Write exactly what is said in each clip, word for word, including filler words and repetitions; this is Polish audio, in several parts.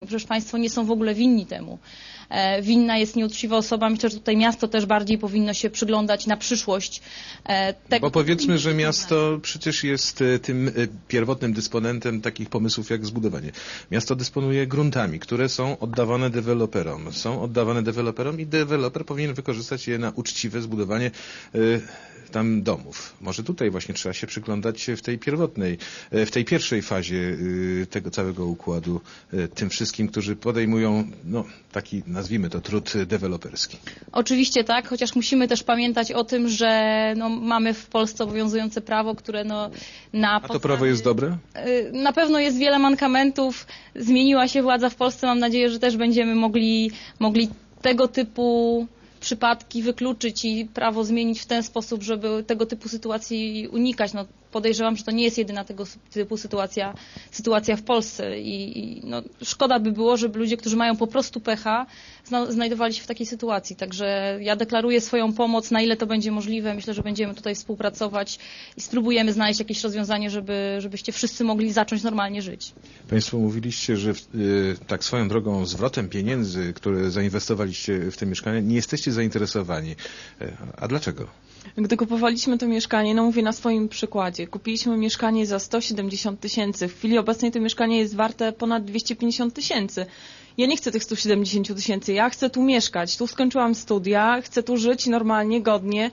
przecież państwo nie są w ogóle winni temu. Winna jest nieuczciwa osoba. Myślę, że tutaj miasto też bardziej powinno się przyglądać na przyszłość tego. Bo powiedzmy, że miasto przecież jest tym pierwotnym dysponentem takich pomysłów jak zbudowanie. Miasto dysponuje gruntami, które są oddawane deweloperom. Są oddawane deweloperom i deweloper powinien wykorzystać je na uczciwe zbudowanie y, tam domów. Może tutaj właśnie trzeba się przyglądać w tej pierwotnej, w tej pierwszej fazie y, tego całego układu y, tym wszystkim, którzy podejmują no, taki, nazwijmy to, trud deweloperski. Oczywiście tak, chociaż musimy też pamiętać o tym, że no, mamy w Polsce obowiązujące prawo, które no, na A to prawo jest dobre? Na pewno jest wiele mankamentów. Zmieniła się władza w Polsce. Mam nadzieję, że też będziemy mogli, mogli tego typu przypadki wykluczyć i prawo zmienić w ten sposób, żeby tego typu sytuacji unikać. No, podejrzewam, że to nie jest jedyna tego typu sytuacja, sytuacja w Polsce i, i no, szkoda by było, żeby ludzie, którzy mają po prostu pecha, zna, znajdowali się w takiej sytuacji. Także ja deklaruję swoją pomoc, na ile to będzie możliwe. Myślę, że będziemy tutaj współpracować i spróbujemy znaleźć jakieś rozwiązanie, żeby, żebyście wszyscy mogli zacząć normalnie żyć. Państwo mówiliście, że w, y, tak swoją drogą zwrotem pieniędzy, które zainwestowaliście w te mieszkania, nie jesteście zainteresowani. A dlaczego? Gdy kupowaliśmy to mieszkanie, no mówię na swoim przykładzie, kupiliśmy mieszkanie za sto siedemdziesiąt tysięcy. W chwili obecnej to mieszkanie jest warte ponad dwieście pięćdziesiąt tysięcy. Ja nie chcę tych stu siedemdziesięciu tysięcy, ja chcę tu mieszkać. Tu skończyłam studia, chcę tu żyć normalnie, godnie.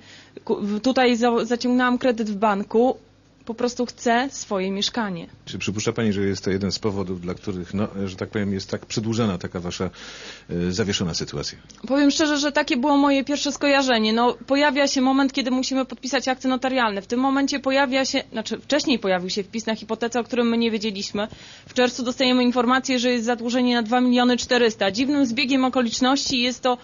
Tutaj za, zaciągnęłam kredyt w banku. Po prostu chcę swoje mieszkanie. Czy przypuszcza Pani, że jest to jeden z powodów, dla których, no, że tak powiem, jest tak przedłużana taka Wasza y, zawieszona sytuacja? Powiem szczerze, że takie było moje pierwsze skojarzenie. No, pojawia się moment, kiedy musimy podpisać akty notarialne. W tym momencie pojawia się, znaczy wcześniej pojawił się wpis na hipotece, o którym my nie wiedzieliśmy. W czerwcu dostajemy informację, że jest zadłużenie na dwa miliony czterysta. Dziwnym zbiegiem okoliczności jest to,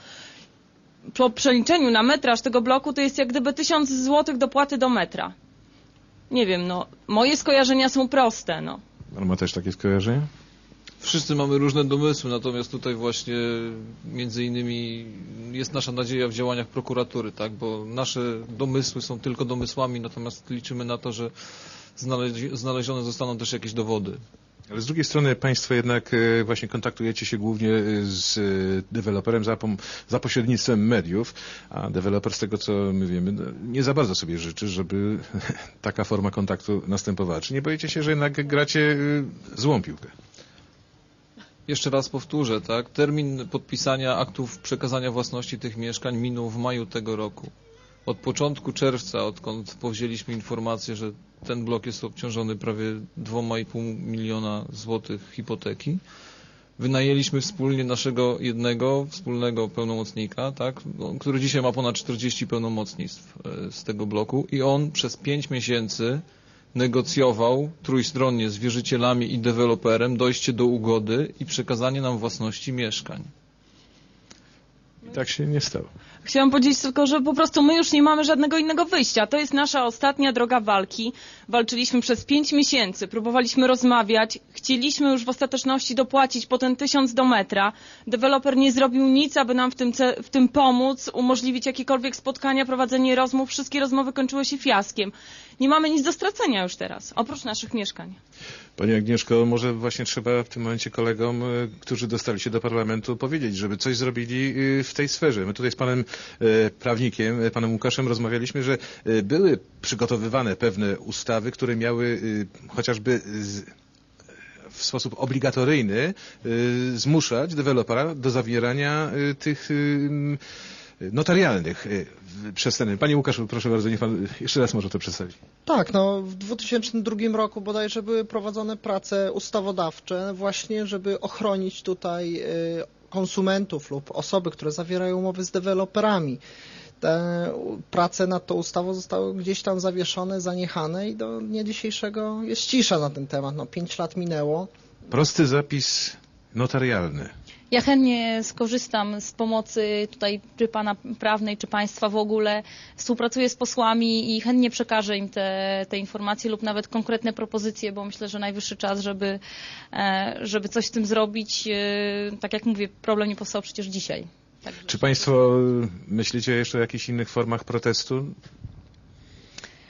po przeliczeniu na metraż tego bloku, to jest jak gdyby tysiąc złotych dopłaty do metra. Nie wiem, no, moje skojarzenia są proste, no. Pan ma też takie skojarzenia? Wszyscy mamy różne domysły, natomiast tutaj właśnie między innymi jest nasza nadzieja w działaniach prokuratury, tak, bo nasze domysły są tylko domysłami, natomiast liczymy na to, że znalezione zostaną też jakieś dowody. Ale z drugiej strony Państwo jednak właśnie kontaktujecie się głównie z deweloperem za, za pośrednictwem mediów, a deweloper z tego, co my wiemy, nie za bardzo sobie życzy, żeby taka forma kontaktu następowała. Czy nie boicie się, że jednak gracie złą piłkę? Jeszcze raz powtórzę, tak? Termin podpisania aktów przekazania własności tych mieszkań minął w maju tego roku. Od początku czerwca, odkąd powzięliśmy informację, że ten blok jest obciążony prawie dwa i pół miliona złotych hipoteki, wynajęliśmy wspólnie naszego jednego wspólnego pełnomocnika, tak, który dzisiaj ma ponad czterdzieści pełnomocnictw z tego bloku i on przez pięć miesięcy negocjował trójstronnie z wierzycielami i deweloperem dojście do ugody i przekazanie nam własności mieszkań. I tak się nie stało. Chciałam powiedzieć tylko, że po prostu my już nie mamy żadnego innego wyjścia. To jest nasza ostatnia droga walki. Walczyliśmy przez pięć miesięcy, próbowaliśmy rozmawiać, chcieliśmy już w ostateczności dopłacić po ten tysiąc do metra. Deweloper nie zrobił nic, aby nam w tym, w tym pomóc, umożliwić jakiekolwiek spotkania, prowadzenie rozmów. Wszystkie rozmowy kończyły się fiaskiem. Nie mamy nic do stracenia już teraz, oprócz naszych mieszkań. Pani Agnieszko, może właśnie trzeba w tym momencie kolegom, którzy dostali się do parlamentu, powiedzieć, żeby coś zrobili w tej sferze. My tutaj z panem prawnikiem, panem Łukaszem, rozmawialiśmy, że były przygotowywane pewne ustawy, które miały chociażby w sposób obligatoryjny zmuszać dewelopera do zawierania tych notarialnych przestępstw. Panie Łukaszu, proszę bardzo, niech pan jeszcze raz może to przedstawić. Tak, no w dwa tysiące drugim roku bodajże były prowadzone prace ustawodawcze właśnie, żeby ochronić tutaj konsumentów lub osoby, które zawierają umowy z deweloperami. Te prace nad tą ustawą zostały gdzieś tam zawieszone, zaniechane i do dnia dzisiejszego jest cisza na ten temat. No, pięć lat minęło. Prosty zapis notarialny. Ja chętnie skorzystam z pomocy tutaj czy pana prawnej, czy państwa w ogóle. Współpracuję z posłami i chętnie przekażę im te, te informacje lub nawet konkretne propozycje, bo myślę, że najwyższy czas, żeby, żeby coś z tym zrobić. Tak jak mówię, problem nie powstał przecież dzisiaj. Tak, czy państwo myślicie jeszcze o jakichś innych formach protestu?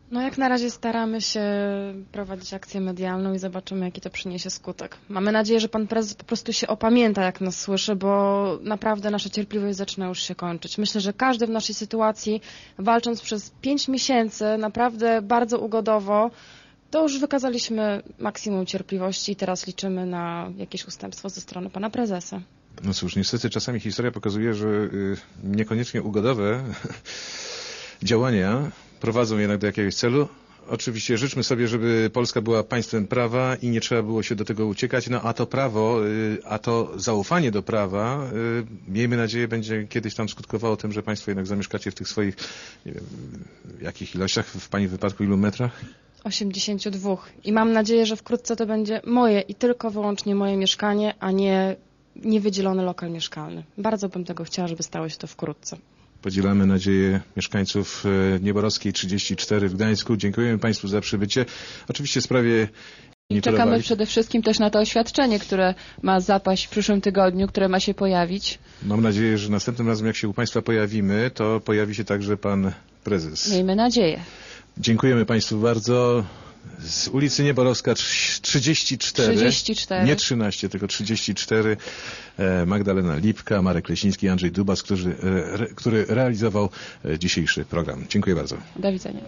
No jak na razie staramy się prowadzić akcję medialną i zobaczymy, jaki to przyniesie skutek. Mamy nadzieję, że pan prezes po prostu się opamięta, jak nas słyszy, bo naprawdę nasza cierpliwość zaczyna już się kończyć. Myślę, że każdy w naszej sytuacji, walcząc przez pięć miesięcy, naprawdę bardzo ugodowo, to już wykazaliśmy maksimum cierpliwości i teraz liczymy na jakieś ustępstwo ze strony pana prezesa. No cóż, niestety czasami historia pokazuje, że y, niekoniecznie ugodowe działania prowadzą jednak do jakiegoś celu. Oczywiście życzmy sobie, żeby Polska była państwem prawa i nie trzeba było się do tego uciekać, no a to prawo, y, a to zaufanie do prawa, y, miejmy nadzieję, będzie kiedyś tam skutkowało tym, że państwo jednak zamieszkacie w tych swoich, nie wiem, w jakich ilościach, w pani wypadku ilu metrach? osiemdziesiąt dwa. I mam nadzieję, że wkrótce to będzie moje i tylko wyłącznie moje mieszkanie, a nie niewydzielony lokal mieszkalny. Bardzo bym tego chciała, żeby stało się to wkrótce. Podzielamy nadzieję mieszkańców Nieborowskiej trzydzieści cztery w Gdańsku. Dziękujemy Państwu za przybycie. Oczywiście w sprawie I czekamy przede wszystkim też na to oświadczenie, które ma zapaść w przyszłym tygodniu, które ma się pojawić. Mam nadzieję, że następnym razem, jak się u Państwa pojawimy, to pojawi się także Pan Prezes. Miejmy nadzieję. Dziękujemy Państwu bardzo. Z ulicy Nieborowska trzydzieści cztery, trzydzieści cztery. Nie trzynaście, tylko trzydzieści cztery. Magdalena Lipka, Marek Leśnicki i Andrzej Dubas, który, który realizował dzisiejszy program. Dziękuję bardzo. Do widzenia.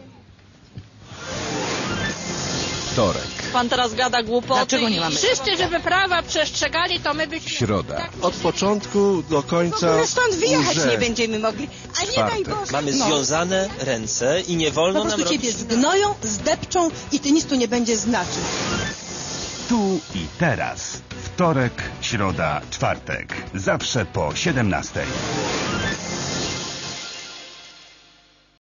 Wtorek. Pan teraz gada głupoty. Dlaczego nie mamy? Wszyscy, żeby prawa przestrzegali, to my byśmy... Środa. Od początku do W końca ogóle stąd wyjechać łże. nie będziemy mogli. A nie daj Boże. Mamy No. związane ręce i nie wolno Po prostu nam ciebie robić... zgnoją, zdepczą i ty nic tu nie będzie znaczył. Tu i teraz. Wtorek, środa, czwartek. Zawsze po siedemnastej.